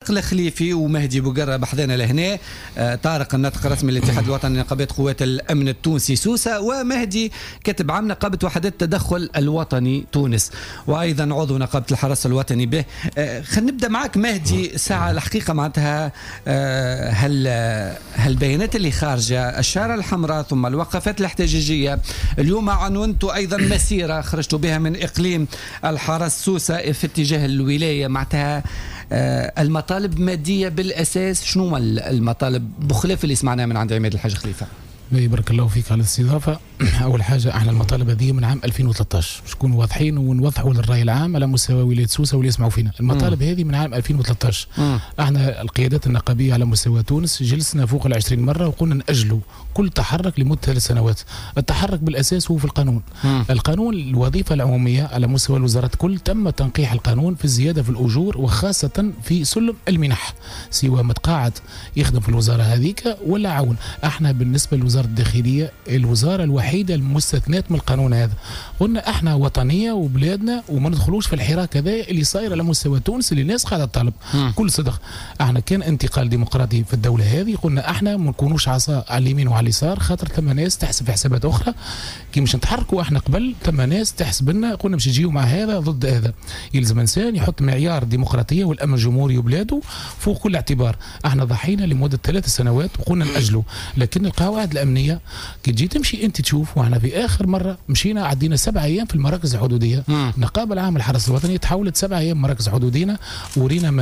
طارق الخليفي ومهدي بوقرة بحذنا لهنا. طارق الناطق الرسمي للاتحاد الوطني لنقابات قوات الامن التونسي سوسة، ومهدي كاتب عام نقابة وحدات التدخل الوطني تونس، وايضا عضو نقابة الحرس الوطني به. خلينا نبدا معك مهدي. ساعة الحقيقة معناتها هالبيانات اللي خارجة، الشارة الحمراء ثم الوقفات الاحتجاجية، اليوم عنونتوا ايضا مسيرة خرجتوا بها من اقليم الحرس سوسة في اتجاه الولاية، معناتها المطالب مادية بالاساس. شنو المطالب بخلاف اللي سمعناه من عند عماد الحاج خليفة؟ بارك الله فيك على الاستضافة. أول حاجة احنا المطالب هذه من عام 2013 باش نكونوا واضحين ونوضحوا للرأي العام على مستوى ولاية سوسة واللي يسمعوا فينا. المطالب هذه من عام 2013. احنا القيادات النقابية على مستوى تونس جلسنا فوق 20 مرة وقلنا نأجلوا كل تحرك لمدة 3 سنوات. التحرك بالأساس هو في القانون. القانون الوظيفة العمومية على مستوى الوزارات كل تم تنقيح القانون في الزيادة في الأجور، وخاصة في سلم المنح، سواء متقاعد يخدم في الوزارة هذيك ولا عون. احنا بالنسبة لوزارة الداخلية الوزارة الوحيدة المستثنات من القانون هذا. قلنا احنا وطنية وبلادنا وما ندخلوش في الحراك هذا اللي صاير على مستوى تونس اللي الناس قاعدة تطالب. كل صدق احنا كان انتقال ديمقراطي في الدولة هذه، قلنا احنا ما نكونوش عصا على اليمين وعلى اليسار، خاطر ثم ناس تحسب في حسابات اخرى كي مش نتحركوا احنا قبل ثم ناس تحسب لنا. قلنا مش نجيو مع هذا ضد هذا، يلزم انسان يحط معيار الديمقراطية والامن الجمهوري وبلاده فوق كل اعتبار. احنا ضحينا لمدة 3 سنوات وقلنا نأجله، لكن القواعد الامنية كي تجي تمشي انت تشوف. واحنا في اخر مره مشينا عدينا 7 ايام في المراكز الحدوديه. النقابه العامه للحرس الوطني تحولت 7 ايام مراكز حدودينا، ورينا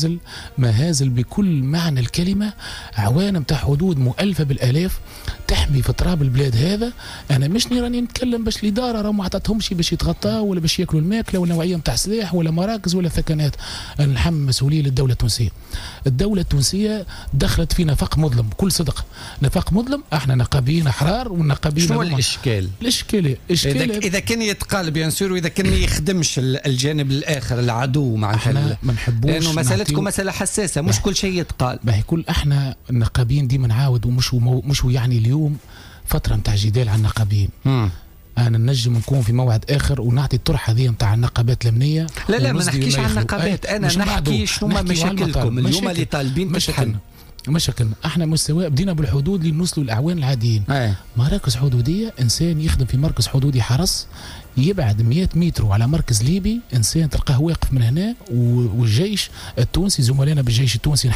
مهازل بكل معنى الكلمه، عوانم تاع حدود مؤلفه بالالاف تحمي في تراب البلاد هذا. انا مش راني نتكلم باش الاداره راه ما عطاتهمش باش يتغطاوا ولا باش ياكلوا الماكله ولا نوعيه نتاع سلاح ولا مراكز ولا ثكنات. انا نحمل مسؤوليه للدوله التونسيه. الدوله التونسيه دخلت في نفق مظلم، بكل صدق نفق مظلم. احنا نقابيين احرار والنقابيين. شنو الاشكال اذا كان يتقال بيان سور، واذا كان ما يخدمش الجانب الاخر العدو معناتها ما نحبوش، لانه مسالتكم مساله حساسه، مش كل شيء يتقال. باهي كل احنا النقابيين ديما نعاود ومش يعني اليوم فتره نتاع جدال على النقابيين. انا نجم نكون في موعد اخر ونعطي الطرح هذه نتاع النقابات الامنيه. لا ما نحكيش عن النقابات، انا نحكي شنو ما مشاكلكم اليوم اللي طالبين تتحل. مشاكلنا احنا مستوى بدينا بالحدود اللي نوصلوا الاعوان العاديين. مراكز حدوديه، انسان يخدم في مركز حدودي حرس يبعد 100 متر على مركز ليبي، انسان تلقاه واقف من هنا. والجيش التونسي زملائنا بالجيش التونسي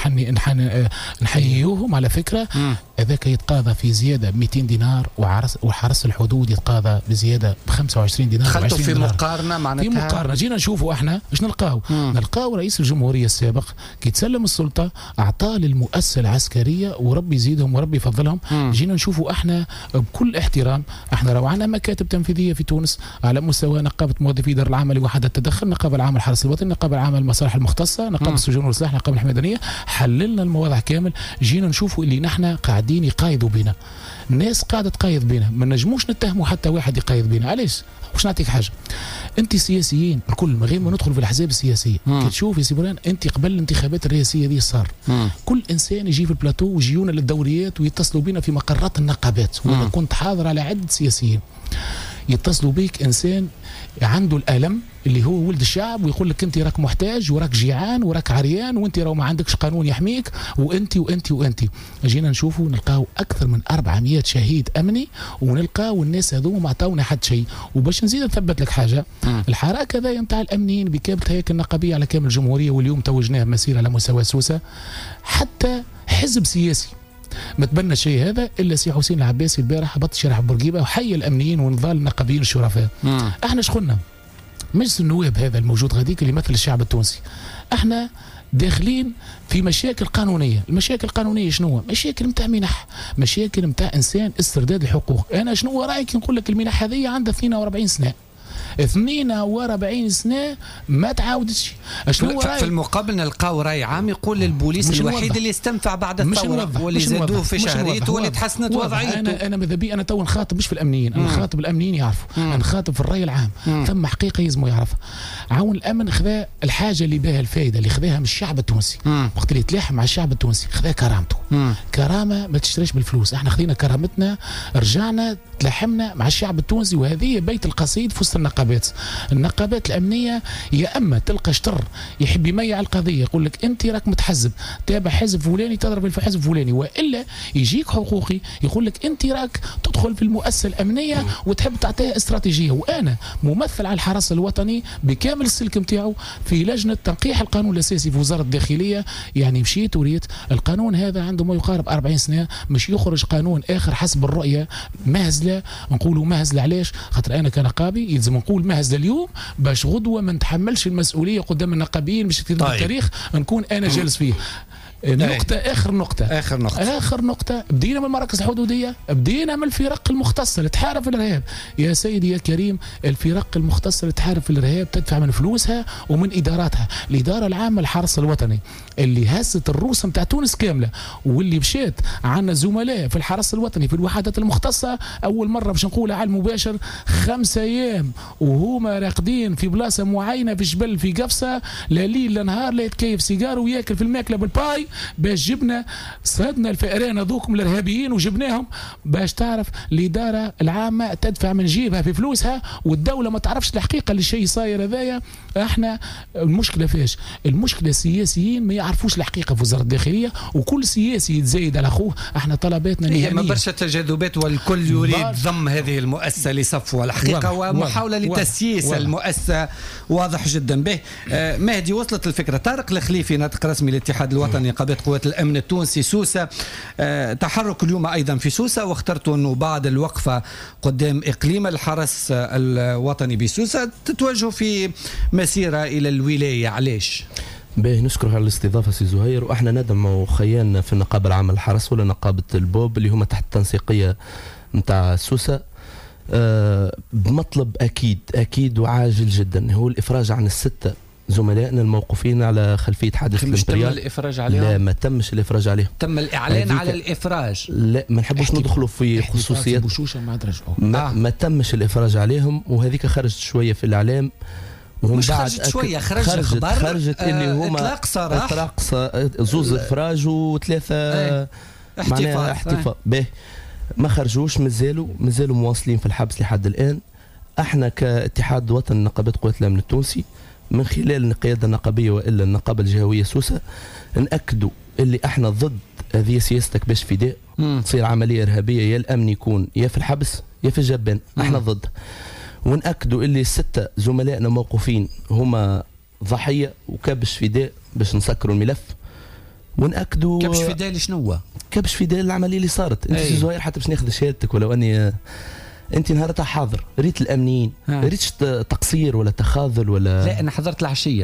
نحييوهم على فكره. هذاك يتقاضى في زياده 200 دينار، وحرس الحدود يتقاضى بزياده ب 25 دينار. دخلتوا في مقارنه معناتها؟ في مقارنه جينا نشوفوا احنا ايش نلقاو رئيس الجمهوريه السابق كي تسلم السلطه اعطاه للمؤسسه العسكريه، وربي يزيدهم وربي يفضلهم. جينا نشوفوا احنا بكل احترام، احنا راه عندنا مكاتب تنفيذيه في تونس على مستوى نقابه موظفي دار العمل وحده التدخل، نقابه العامه للحرس الوطني، نقابه العامه للمصالح المختصه، نقابه السجون والسلاح، نقابه الحمايه المدنيه. حللنا المواضع كامل. جينا نشوفوا اللي نحن قاعدين يقايضوا بنا، الناس قاعده تقايض بنا، ما نجموش نتهموا حتى واحد يقايض بنا. علاش؟ باش نعطيك حاجه، انت سياسيين الكل من غير ما ندخل في الاحزاب السياسيه. كي تشوف يا سيبران انت قبل الانتخابات الرئاسيه دي صار كل انسان يجي في البلاتو ويجيونا للدوريات ويتصلوا بنا في مقرات النقابات. وانا كنت حاضر على عده سياسيين يتصلوا بيك، انسان عنده الالم اللي هو ولد الشعب، ويقول لك انت راك محتاج وراك جيعان وراك عريان وانت راه ما عندكش قانون يحميك وانت. جينا نشوفوا نلقاو اكثر من 400 شهيد امني، ونلقاو الناس هذوما ما عطاونا حد شيء. وباش نزيد نثبت لك حاجه، الحراك هذا نتاع الامنيين بكابه هيك النقابيه على كامل الجمهوريه، واليوم توجناه مسيره على مستوى سوسه، حتى حزب سياسي ما تبنى شيء هذا الا سي حسين العباسي البارح هبط شارع بورقيبه وحي الامنيين ونضال النقابيين الشرفاء. احنا شغلنا مجلس النواب هذا الموجود غاديك اللي يمثل الشعب التونسي، احنا داخلين في مشاكل قانونيه. المشاكل القانونيه شنو؟ مشاكل نتاع منح، مشاكل نتاع انسان استرداد الحقوق. انا شنو رايك نقول لك المنح هذه عندها 42 سنه، 42 سنه ما تعاودتش. شنو في المقابل نلقاو راي عام يقول البوليس الوحيد اللي استنفع بعد الثوره، واللي زادوه في شهريته واللي تحسنت وضعيته. انا ماذا بي انا تو نخاطب مش في الامنيين، انا نخاطب الامنيين يعرفوا، انا نخاطب في الراي العام. ثم حقيقه يلزموا يعرفها. عون الامن خذا الحاجه اللي بها الفائده اللي خذاها من الشعب التونسي، وقت اللي يتلاحم مع الشعب التونسي خذا كرامته. كرامه ما تشتريش بالفلوس. احنا خذينا كرامتنا، رجعنا تلحمنا مع الشعب التونسي، وهذه بيت القصيد في وسط النقابات. النقابات الامنيه يا اما تلقى شطر يحب يميع القضيه، يقول لك انت راك متحزب تابع حزب فلاني تضرب في حزب فلاني، والا يجيك حقوقي يقول لك انت راك تدخل في المؤسسه الامنيه وتحب تعطيها استراتيجيه. وانا ممثل على الحرس الوطني بكامل السلك نتاعو في لجنه تنقيح القانون الاساسي في وزاره الداخليه. يعني مشيت وريت القانون هذا عنده ما يقارب 40 سنه، مش يخرج قانون اخر حسب الرؤيه مهزله. نقولوا مهزله علاش؟ خاطر انا كنقابي يلزم نقول مهزله اليوم باش غدوه ما نتحملش المسؤوليه قدام النقابيين باش يكتب التاريخ نكون انا جالس فيه. نقطة آخر نقطة بدينا من المراكز الحدودية، بدينا من الفرق المختصة اللي تحارب في الإرهاب. يا سيدي يا كريم، الفرق المختصة اللي تحارب في الإرهاب تدفع من فلوسها ومن إداراتها. الإدارة العامة للحرس الوطني اللي هزت الروس نتاع تونس كاملة، واللي مشيت عنا زملاء في الحرس الوطني في الوحدات المختصة أول مرة باش نقولها على المباشر 5 أيام وهما راقدين في بلاصة معينة في جبل في قفصة، لا ليل لا نهار، لا يتكيف سيجار وياكل في الماكلة بالباي باش جبنا صيدنا الفئران هذوكم الارهابيين وجبناهم. باش تعرف الاداره العامه تدفع من جيبها في فلوسها والدوله ما تعرفش الحقيقه اللي الشيء صاير هذايا. احنا المشكله فاش؟ المشكله السياسيين ما يعرفوش الحقيقه في وزاره الداخليه، وكل سياسي يتزايد على اخوه. احنا طلباتنا نهائيه ما برشا تجاذبات والكل يريد ضم هذه المؤسسه لصفها الحقيقه ومحاوله لتسييس المؤسسه واضح جدا. به مهدي وصلت الفكره. طارق الخليفي ناطق رسمي للاتحاد الوطني نقابات قوات الامن التونسي سوسه، تحرك اليوم ايضا في سوسه، واخترتوا انه بعد الوقفه قدام اقليم الحرس الوطني بسوسه تتوجهوا في مسيره الى الولايه. علاش؟ باهي نشكر على الاستضافه سي زهير. واحنا ندعم خيالنا في النقابه العامه للحرس ولا نقابه البوب اللي هما تحت التنسيقيه نتاع سوسه بمطلب اكيد وعاجل جدا، هو الافراج عن السته زملائنا الموقوفين على خلفية حادث الامبريال. تم الإفراج عليهم؟ لا ما تمش الإفراج عليهم. تم الإعلان على الإفراج؟ لا ما نحبوش ندخلوا في خصوصيات. ما تمش الإفراج عليهم، وهذيك خرجت شوية في الإعلام. مش خرجت شوية، خرجت اللي هما إطلاق صراح زوز إفراج وثلاثة احتفاظ. به ما خرجوش، مازالوا مواصلين في الحبس لحد الآن. احنا كاتحاد وطني نقابات قوات الأمن التونسي من خلال القيادة النقابية وإلا النقابة الجهوية سوسة نأكدوا اللي احنا ضد هذه سياستك باش فداء تصير عملية إرهابية، يا الأمن يكون يا في الحبس يا في الجبان. احنا ضد. ونأكدوا اللي 6 زملائنا موقوفين هما ضحية وكبش فداء باش نسكروا الملف. ونأكدوا كبش فداء لشنو؟ كبش فداء العملية اللي صارت. انت زهير حتى باش ناخذ شهادتك، ولو اني انت نهارتها حاضر ريت الامنيين، ريتش تقصير ولا تخاذل ولا لا. انا حضرت العشيه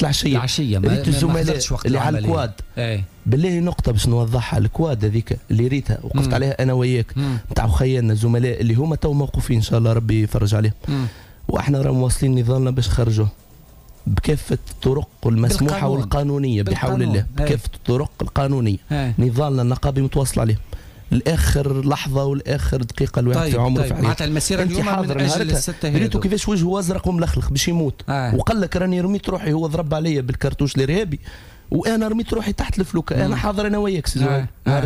ريت الزملاء اللي على الكواد. بالله نقطه باش نوضحها، الكواد هذيك اللي ريتها وقفت عليها انا وياك نتاع خيالنا الزملاء اللي هما تو موقوفين ان شاء الله ربي يفرج عليهم. واحنا راه مواصلين نضالنا باش نخرجوه بكافة الطرق المسموحة والقانونية بحول الله، بكافة الطرق القانونية. نضالنا النقابي متواصل عليهم الاخر لحظه والاخر دقيقه الواحد في عمره. طيب معناتها المسيره اليوم من اجل السته هذو ريتو كيفاش وجهه ازرق وملخلخ باش يموت. وقال لك راني رميت روحي، هو ضرب عليا بالكرتوش الارهابي وانا رميت روحي تحت الفلوكه. انا حاضر انا وياك سي زهير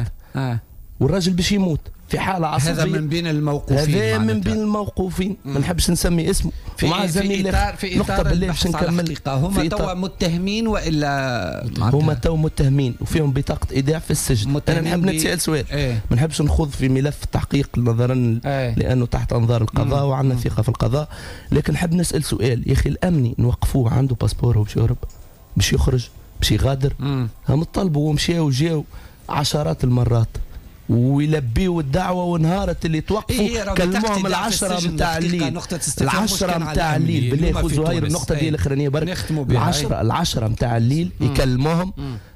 والراجل باش يموت في حاله عصبيه. هذا من بين الموقوفين، هذا من بين الموقوفين ما نحبش نسمي اسمه. ومع زميل في اطار البحث على الحقيقه هما توا متهمين والا هما توا متهمين وفيهم بطاقه ايداع في السجن. انا نحب نتسال سؤال، ما نحبش نخوض في ملف التحقيق نظرا لانه تحت انظار القضاء وعندنا ثقه في القضاء، لكن نحب نسال سؤال. يا اخي الامني نوقفوه عنده باسبور وباش يهرب باش يخرج باش يغادر، هم طلبوا ومشاو وجاو عشرات المرات ويلبيوا الدعوه، ونهارت اللي توقفوا كلموهم 10 نتاع الليل. 10 نتاع الليل بالله خذ زهير النقطه دي الاخرانيه برك. 10 نتاع الليل يكلموهم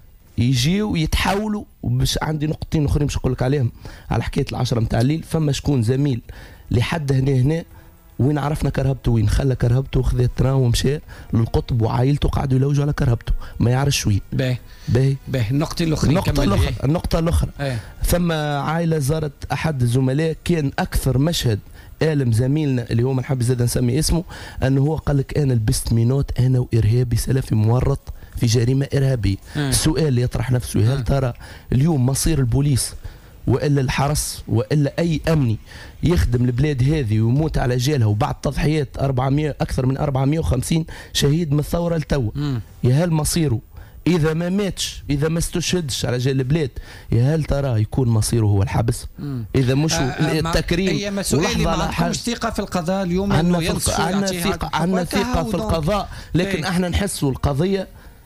يجيو يتحولوا. وباش عندي نقطتين اخرين باش نقول لك عليهم على حكايه 10 نتاع الليل. فما شكون زميل لحد هنا وين عرفنا كرهبته وين، خلى كرهبته وخذ التران ومشى للقطب وعائلته قعدوا يلوجوا على كرهبته ما يعرفش وين. باهي النقطة الأخرى. النقطة الأخرى ثم عائلة زارت أحد الزملاء، كان أكثر مشهد آلم زميلنا اللي هو ما نحب زاد نسمي اسمه، أنه هو قال لك أنا لبست مينوت أنا وإرهابي سلفي مورط في جريمه ارهابيه. السؤال اللي يطرح نفسه، هل ترى اليوم مصير البوليس والا الحرس والا اي امني يخدم البلاد هذه ويموت على جالها وبعد تضحيات 400 اكثر من 450 شهيد من الثوره لتوا، يا هل مصيره اذا ما ماتش، اذا ما استشهدش على جال البلاد، يا هل ترى يكون مصيره هو الحبس؟ اذا مش التكريم ولحظه لا حاجه. مش ثقه في القضاء اليوم انه عندنا ثقه في القضاء، لكن احنا نحسوا القضيه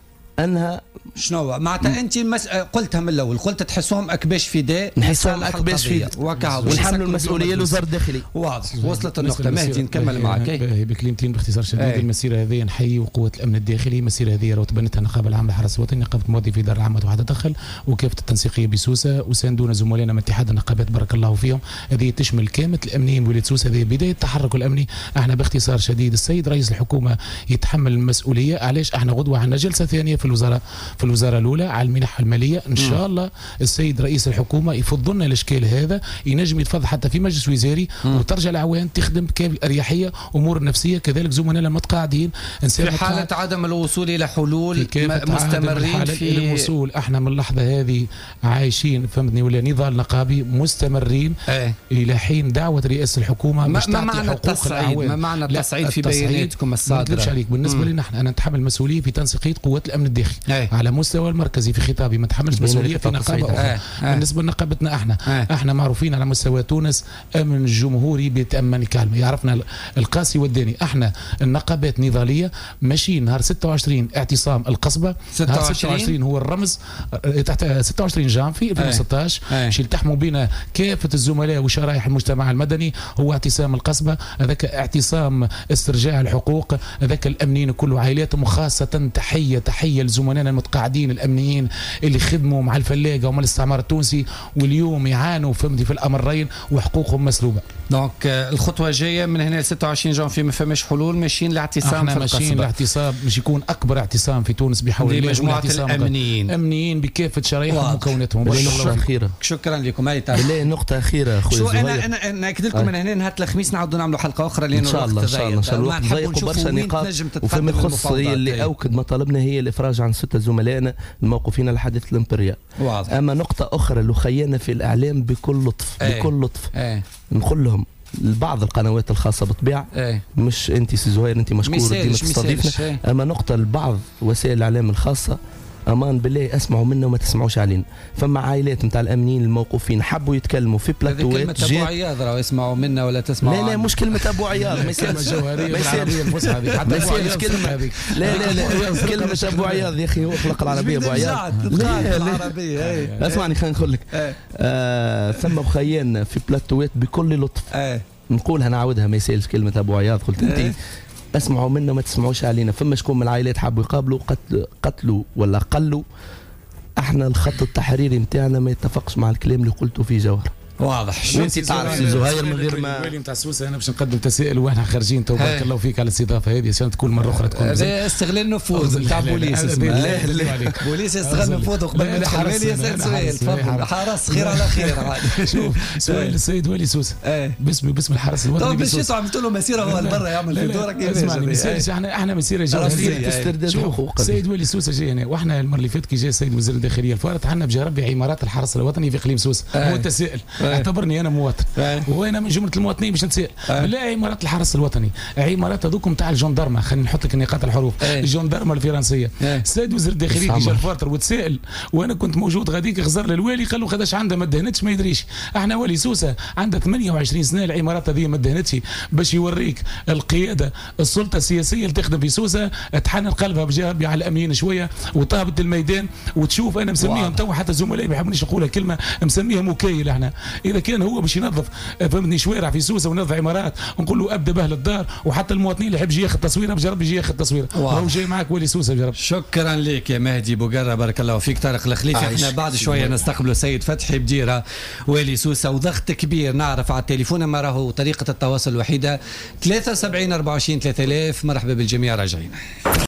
انها شنو معناتها انت قلتها من الاول، قلت تحسوهم اكباش فداء، نحسوهم اكباش فداء ونحملوا المسؤوليه لوزاره الداخليه. واضح، وصلت النقطه. مهدي نكمل معك بكلمتين باختصار شديد. المسيره هذه نحيي وقوه الامن الداخلي، المسيره هذه راهو تبنتها النقابه العامه للحرس الوطني، نقابه موظفي الاداره العامه وتدخل وكافه التنسيقيه بسوسه، وساندونا زملائنا من اتحاد النقابات بارك الله فيهم. هذه تشمل كامه الامنيين بولايه سوسه، هذه بدايه التحرك الامني. احنا باختصار شديد السيد رئيس الحكومه يتحمل المسؤوليه. علاش احنا غدوه عندنا جلسه ثانيه في الوزاره الاولى على المنح الماليه، ان شاء الله السيد رئيس الحكومه يفض لنا الاشكال هذا، ينجم يتفضل حتى في مجلس وزاري وترجع الاعوان تخدم باريحيه امور النفسيه. كذلك زملائنا المتقاعدين في حاله عدم الوصول الى حلول مستمرين في الوصول. احنا من اللحظه هذه عايشين فهمتني ولا نضال نقابي مستمرين الى حين دعوه رئاسه الحكومه باش تعطي حقوق الاعوان. ما معنى التصعيد في بياناتكم الصادره؟ ما عليك بالنسبه لنا احنا، انا نتحمل المسؤوليه في تنسيقيه قوات الامن الداخلي على مستوى المركزي في خطابي، ما نتحملش مسؤوليه في نقابه اخرى. بالنسبه لنقابتنا احنا معروفين على مستوى تونس امن جمهوري بيتامن كلمه، يعرفنا القاسي والداني. احنا النقابات نضاليه ماشيين نهار 26 اعتصام القصبه، 26 هو الرمز تحت 26 جانفي 2016 يلتحموا بنا كافه الزملاء وشرائح المجتمع المدني، هو اعتصام القصبه. هذاك اعتصام استرجاع الحقوق، هذاك الامنيين كله عائلاتهم، وخاصه تحيه لزملائنا المتقاعدين الامنيين اللي خدموا مع الفلاقه ومع الاستعمار التونسي واليوم يعانوا فهمتي في الامرين وحقوقهم مسلوبه. دونك الخطوه الجايه من هنا ل 26 جانفي ما فماش حلول، ماشيين لاعتصام في القصبه. ماشيين لاعتصام باش يكون اكبر اعتصام في تونس بحول الله، مجموعه الامنيين بكافه شرائحهم ومكوناتهم. شكرا لكم. هاي بالله نقطه اخيره اخويا شو انا ناكد لكم من هنا نهار الخميس نعاودوا نعملوا حلقه اخرى لانه ان شاء الله الوقت ضيق وبرشا نقاط. وفيما يخص اللي اوكد مطالبنا هي الافراج عن 6 زملائنا الموقوفين على حادث الامبريال. اما نقطه اخرى اللي خينا في الاعلام بكل لطف بكل لطف نقول لهم بعض القنوات الخاصه بالطبيعه مش انت سي زهير انت مشكور ديما تستضيفنا، اما نقطه لبعض وسائل الاعلام الخاصه امان بالله اسمعوا منا وما تسمعوش علينا. فما عائلات نتاع الامنيين الموقوفين حبوا يتكلموا في بلاتوات. كلمه ابو عياض راهو اسمعوا منا ولا تسمعوا. لا مش كلمه ابو عياض، ما يسالش كلمه. لا كلمه ابو عياض يا اخي، هو خلق العربيه ابو عياض. لا اسمعني خلينا نقول لك ثم بخيان في بلاتوات بكل لطف نقولها نعاودها، ما يسالش كلمه ابو عياض. قلت انت اسمعوا منا وما تسمعوش علينا. فما شكون من العائلات حبوا يقابلوا قتلوا ولا قلوا. احنا الخط التحريري نتاعنا ما يتفقش مع الكلام اللي قلته في جوهر. واضح. وانت تعرف سي زهير من غير ما الوالي نتاع سوسه انا باش نقدم تساؤل واحنا خارجين تو بارك الله فيك على الاستضافه هذه عشان تكون مره اخرى تكون استغلال نفوذ نتاع بوليس. بوليس يستغل نفوذه قبل ما الحمل يسال سؤال. تفضل حرس خير على خير. شوف سؤال السيد والي سوسه باسمي وباسم الحرس الوطني. طيب باش عملتوا له مسيره هو برا يعمل في دورك. اسمعني احنا مسيره جوهريه استرداد حقوق. السيد والي سوسه جاي هنا، واحنا المره اللي فاتت كي جاء السيد وزير الداخليه الفارط عندنا بجربي عمارات الحرس الوطني في اقليم سوسه. هو تساؤل اعتبرني انا مواطن وانا من جمله المواطنين باش نتسائل. لا عمارات الحرس الوطني، عمارات هذوك نتاع الجندرمه، خلينا نحط لك نقاط الحروف. الجندرمه الفرنسيه. السيد وزير الداخليه كي جا الفارتر وتسائل وانا كنت موجود غاديك غزر للوالي قال له خداش عندها ما دهنتش ما يدريش. احنا والي سوسه عندها 28 سنه العمارات هذه ما دهنتش باش يوريك القياده السلطه السياسيه اللي تخدم في سوسه تحنن قلبها بجانبي على الامنيين شويه وطابت الميدان وتشوف. انا مسميهم تو حتى زملائي ما يحبونيش نقولها كلمه مسميهم وكايل. احنا اذا كان هو باش ينظف فهمتني شوارع في سوسه ونظف عمارات نقول له ابدا باهل الدار، وحتى المواطنين اللي يحب يجي ياخذ تصويره بجرب يجي ياخذ تصويره. راهو جاي معك ولي سوسه بجرب. شكرا لك يا مهدي بوقره، بارك الله فيك. طارق الخليفي. احنا بعد شويه نستقبلوا سيد فتحي بديره والي سوسه، وضغط كبير نعرف على التليفون ما راهو طريقه التواصل الوحيده 73 24 3000. مرحبا بالجميع راجعين.